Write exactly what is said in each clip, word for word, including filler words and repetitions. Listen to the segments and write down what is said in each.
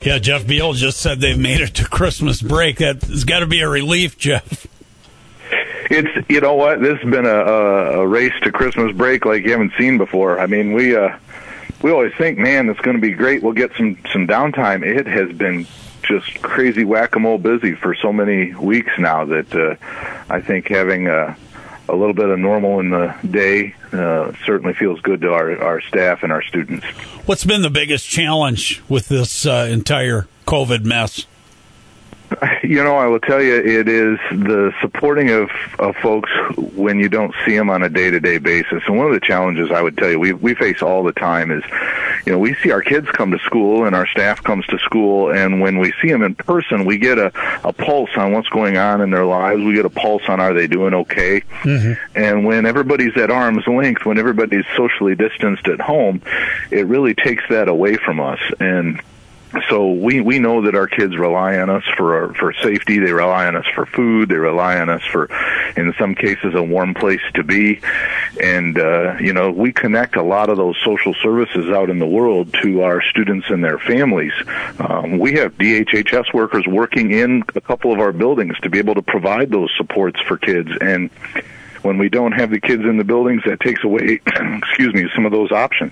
Yeah, Jeff Beal just said they've made it to Christmas break. That's got to be a relief, Jeff. It's, you know what, this has been a, a, a race to Christmas break like you haven't seen before. I mean, we uh, we always think, man, it's going to be great. We'll get some, some downtime. It has been just crazy whack-a-mole busy for so many weeks now that uh, I think having a, a little bit of normal in the day uh, certainly feels good to our, our staff and our students. What's been the biggest challenge with this uh, entire COVID mess? You know, I will tell you, it is the supporting of, of folks when you don't see them on a day-to-day basis. And one of the challenges I would tell you we we face all the time is, you know, we see our kids come to school and our staff comes to school, and when we see them in person, we get a, a pulse on what's going on in their lives. We get a pulse on are they doing okay? Mm-hmm. And when everybody's at arm's length, when everybody's socially distanced at home, it really takes that away from us. And so we, we know that our kids rely on us for our, for safety. They rely on us for food. They rely on us for, in some cases, a warm place to be. And, uh, you know, we connect a lot of those social services out in the world to our students and their families. Um, we have D H H S workers working in a couple of our buildings to be able to provide those supports for kids. And when we don't have the kids in the buildings, that takes away, excuse me, some of those options.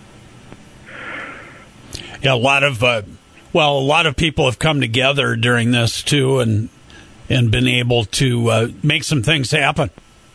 Yeah, a lot of uh, well, a lot of people have come together during this too, and and been able to uh, make some things happen.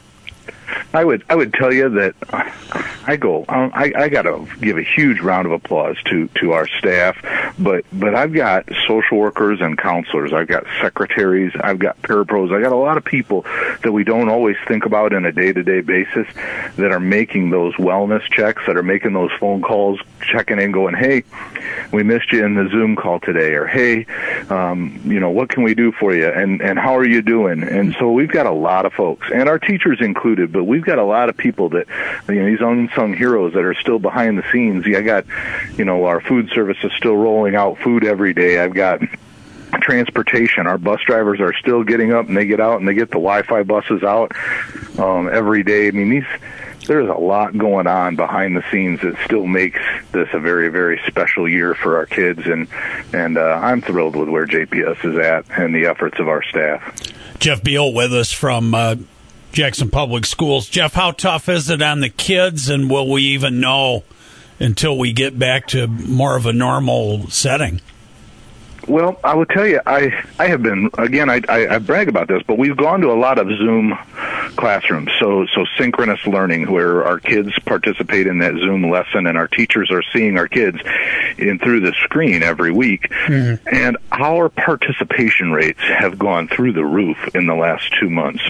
I would I would tell you that I go I I got to give a huge round of applause to to our staff, but but I've got social workers and counselors, I've got secretaries, I've got parapros, I got a lot of people that we don't always think about on a day-to-day basis that are making those wellness checks, that are making those phone calls, checking in, going, hey, we missed you in the Zoom call today, or hey, um, you know, what can we do for you, and and how are you doing? And so we've got a lot of folks, and our teachers included, but we've got a lot of people that, you know, these unsung heroes that are still behind the scenes. I got, you know, our food service is still rolling out food every day. I've got transportation. Our bus drivers are still getting up and they get out and they get the Wi-Fi buses out um, every day. I mean, these there's a lot going on behind the scenes that still makes this a very, very special year for our kids, and and uh, I'm thrilled with where J P S is at and the efforts of our staff. Jeff Beal with us from uh, Jackson Public Schools. Jeff, how tough is it on the kids, and will we even know until we get back to more of a normal setting? Well, I will tell you, I, I have been, again, I, I, I brag about this, but we've gone to a lot of Zoom classrooms, so so synchronous learning, where our kids participate in that Zoom lesson and our teachers are seeing our kids in through the screen every week. Mm-hmm. And our participation rates have gone through the roof in the last two months.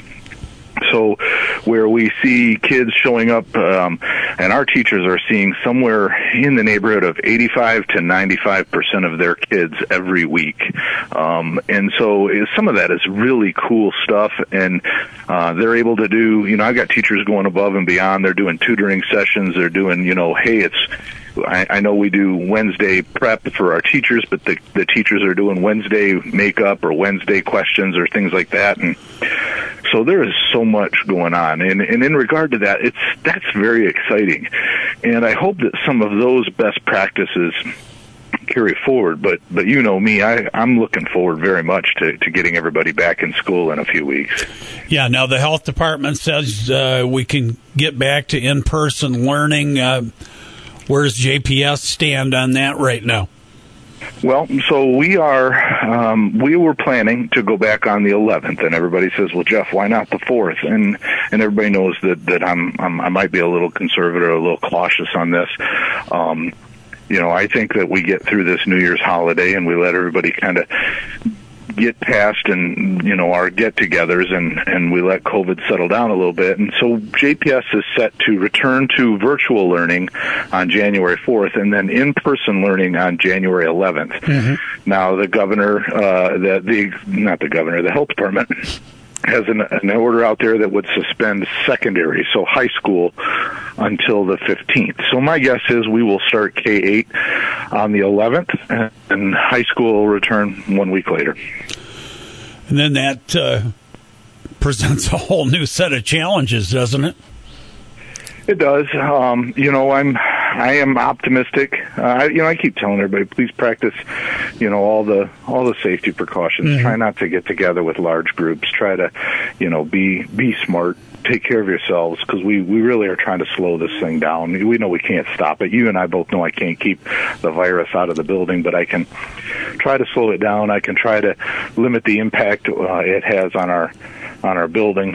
So where we see kids showing up, um, and our teachers are seeing somewhere in the neighborhood of eighty-five to ninety-five percent of their kids every week. Um, and so some of that is really cool stuff, and uh, they're able to do, you know, I've got teachers going above and beyond. They're doing tutoring sessions. They're doing, you know, hey, it's, I, I know we do Wednesday prep for our teachers, but the, the teachers are doing Wednesday makeup or Wednesday questions or things like that. And so there is so much going on. And, and in regard to that, it's that's very exciting. And I hope that some of those best practices carry forward. But, but you know me, I, I'm looking forward very much to, to getting everybody back in school in a few weeks. Yeah, now the health department says uh, we can get back to in-person learning. Uh, where does J P S stand on that right now? Well, so we are, um, we were planning to go back on the eleventh, and everybody says, well, Jeff, why not the fourth? And, and everybody knows that, that I'm, I'm, I might be a little conservative, a little cautious on this. Um, you know, I think that we get through this New Year's holiday and we let everybody kind of get past and, you know, our get-togethers, and, and we let COVID settle down a little bit. And so J P S is set to return to virtual learning on January fourth and then in-person learning on January eleventh. Mm-hmm. Now, the governor, uh, the, the, not the governor, the health department has an, an order out there that would suspend secondary, so high school, until the fifteenth. So my guess is we will start K eight on the eleventh, and high school will return one week later. And then that uh, presents a whole new set of challenges, doesn't it? It does. Um, you know, I'm I am optimistic. Uh, I, you know, I keep telling everybody, please practice you know, all the all the safety precautions. Mm-hmm. Try not to get together with large groups. Try to, you know, be be smart. Take care of yourselves, because we, we really are trying to slow this thing down. We know we can't stop it. You and I both know I can't keep the virus out of the building, but I can try to slow it down. I can try to limit the impact uh, it has on our on our buildings.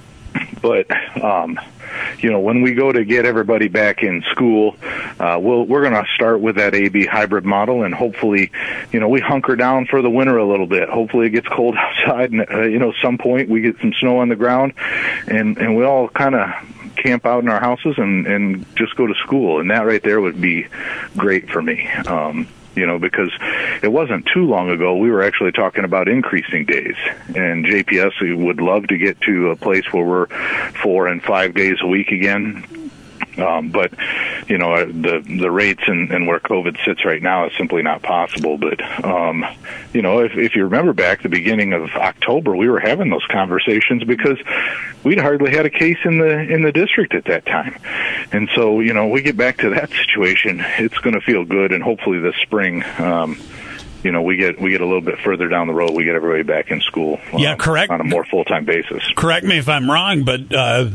But um, you know, when we go to get everybody back in school, uh, we'll, we're going to start with that A B hybrid model, and hopefully, you know, we hunker down for the winter a little bit. Hopefully it gets cold outside, and, uh, you know, some point we get some snow on the ground, and, and we all kind of camp out in our houses and, and just go to school. And that right there would be great for me. Um, You know, because it wasn't too long ago we were actually talking about increasing days, and J P S would love to get to a place where we're four and five days a week again. Um, but, you know, the the rates and, and where COVID sits right now is simply not possible. But, um, you know, if, if you remember back the beginning of October, we were having those conversations because we'd hardly had a case in the in the district at that time. And so, you know, we get back to that situation, it's going to feel good, and hopefully this spring, um, you know, we get we get a little bit further down the road, we get everybody back in school. Yeah, um, correct. On a more full-time basis. Correct me if I'm wrong, but uh,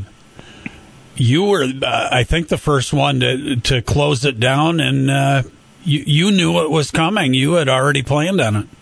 you were, uh, I think, the first one to to close it down, and uh, you, you knew it was coming. You had already planned on it.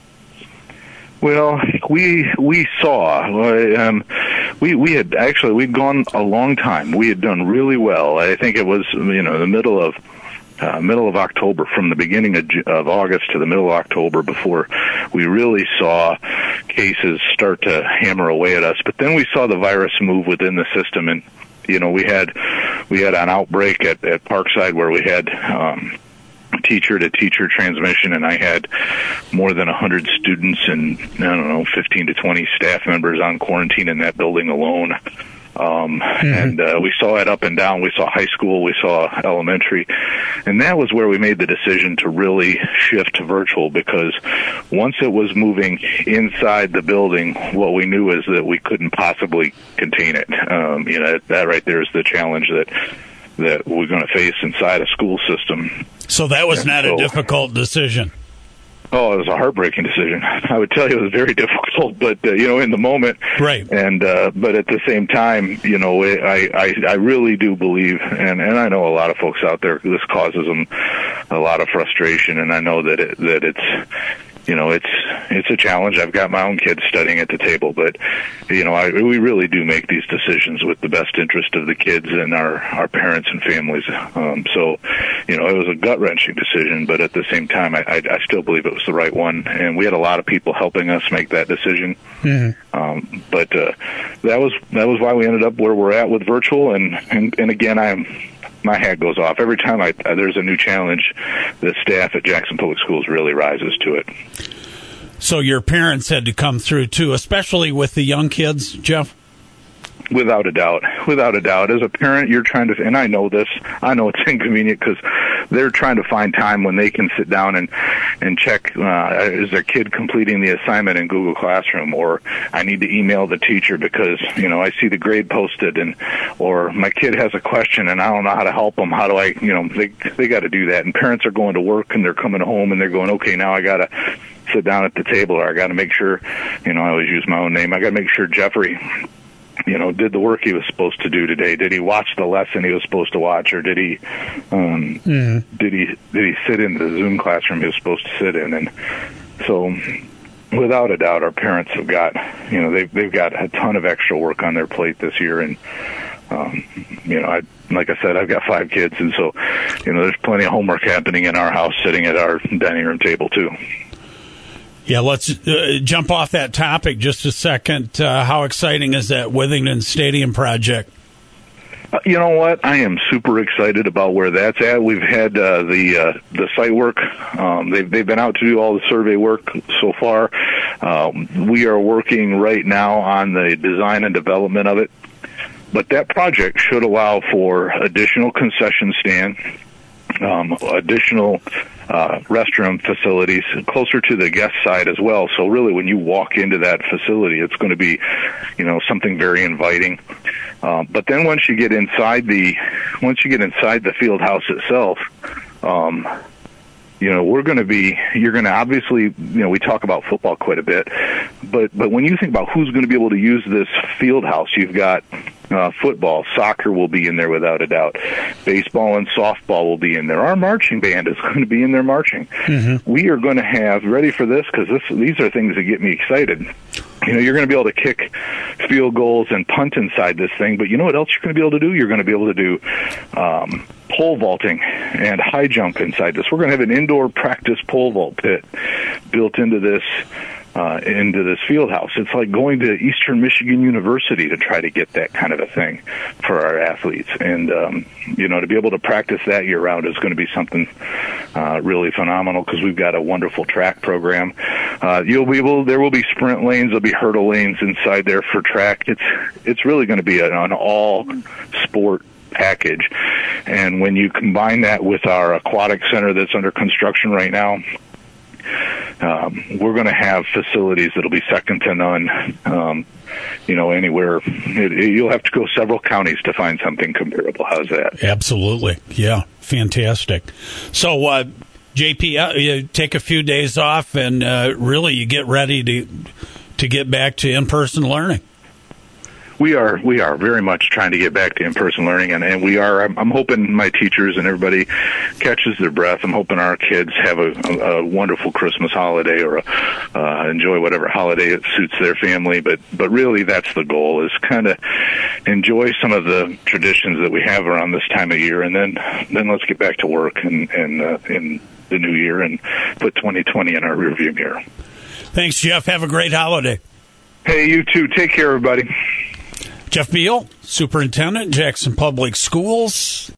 Well, we we saw um, we we had actually we'd gone a long time. We had done really well. I think it was you know the middle of uh, middle of October, from the beginning of, of August to the middle of October, before we really saw cases start to hammer away at us. But then we saw the virus move within the system, and you know we had we had an outbreak at, at Parkside where we had. Um, teacher-to-teacher transmission, and I had more than one hundred students and, I don't know, fifteen to twenty staff members on quarantine in that building alone. Um, mm-hmm. And uh, we saw it up and down. We saw high school, we saw elementary, and that was where we made the decision to really shift to virtual, because once it was moving inside the building, what we knew is that we couldn't possibly contain it. Um, you know, that right there is the challenge that that we're going to face inside a school system. So that was and not so, a difficult decision. Oh, it was a heartbreaking decision. I would tell you it was very difficult, but, uh, you know, in the moment. Right. And, uh, but at the same time, you know, I, I, I really do believe, and, and I know a lot of folks out there, this causes them a lot of frustration, and I know that it, that it's, you know, it's it's a challenge. I've got my own kids studying at the table, but, you know, I, we really do make these decisions with the best interest of the kids and our, our parents and families. Um, so, you know, it was a gut-wrenching decision, but at the same time, I, I, I still believe it was the right one. And we had a lot of people helping us make that decision. Mm-hmm. Um, but uh, that was that was why we ended up where we're at with virtual. And, and, and again, I'm... my hat goes off. Every time I, uh, there's a new challenge, the staff at Jackson Public Schools really rises to it. So your parents had to come through, too, especially with the young kids, Jeff? Without a doubt. Without a doubt. As a parent, you're trying to, and I know this, I know it's inconvenient because they're trying to find time when they can sit down and, and check, uh, is their kid completing the assignment in Google Classroom, or I need to email the teacher because, you know, I see the grade posted, and, or my kid has a question and I don't know how to help them. How do I, you know, they, they got to do that. And parents are going to work and they're coming home and they're going, okay, now I got to sit down at the table, or I got to make sure, you know, I always use my own name. I got to make sure Jeffrey, you know, did the work he was supposed to do today. Did he watch the lesson he was supposed to watch, or did he, um, mm-hmm. did he, did he sit in the Zoom classroom he was supposed to sit in? And so, without a doubt, our parents have got, you know, they've they've got a ton of extra work on their plate this year, and um, you know, I. Like I said, I've got five kids, and so, you know, there's plenty of homework happening in our house, sitting at our dining room table too. Yeah, let's uh, jump off that topic just a second. Uh, how exciting is that Withington Stadium project? Uh, you know what? I am super excited about where that's at. We've had uh, the uh, the site work. Um, they've they've been out to do all the survey work so far. Um, we are working right now on the design and development of it. But that project should allow for additional concession stand, um, additional uh, restroom facilities closer to the guest side as well. So really, when you walk into that facility, it's going to be, you know, something very inviting. Uh, but then once you get inside the, once you get inside the field house itself, um, you know, we're going to be, you're going to obviously, you know, we talk about football quite a bit, but, but when you think about who's going to be able to use this field house, you've got uh, football, soccer will be in there without a doubt. Baseball and softball will be in there. Our marching band is going to be in there marching. Mm-hmm. We are going to have, ready for this, because this, these are things that get me excited. You know, you're going to be able to kick field goals and punt inside this thing, but you know what else you're going to be able to do? You're going to be able to do um, pole vaulting and high jump inside this. We're going to have an indoor practice pole vault pit built into this uh, into this field house. It's like going to Eastern Michigan University to try to get that kind of a thing for our athletes. And, um, you know, to be able to practice that year-round is going to be something uh, really phenomenal, because we've got a wonderful track program. Uh, you'll be able, there will be sprint lanes, there'll be hurdle lanes inside there for track. It's it's really going to be an, an all-sport package. And when you combine that with our aquatic center that's under construction right now, um, we're going to have facilities that'll be second to none. Um, you know, anywhere. It, it, you'll have to go several counties to find something comparable. How's that? Absolutely. Yeah, fantastic. So, uh, J P, uh, you take a few days off, and uh, really you get ready to to get back to in-person learning. We are we are very much trying to get back to in-person learning, and, and we are. I'm, I'm hoping my teachers and everybody catches their breath. I'm hoping our kids have a, a, a wonderful Christmas holiday, or a, uh, enjoy whatever holiday it suits their family. But but really, that's the goal: is kind of enjoy some of the traditions that we have around this time of year, and then then let's get back to work and and uh, in the new year and put twenty twenty in our rearview mirror. Thanks, Jeff. Have a great holiday. Hey, you too. Take care, everybody. Jeff Beal, Superintendent, Jackson Public Schools.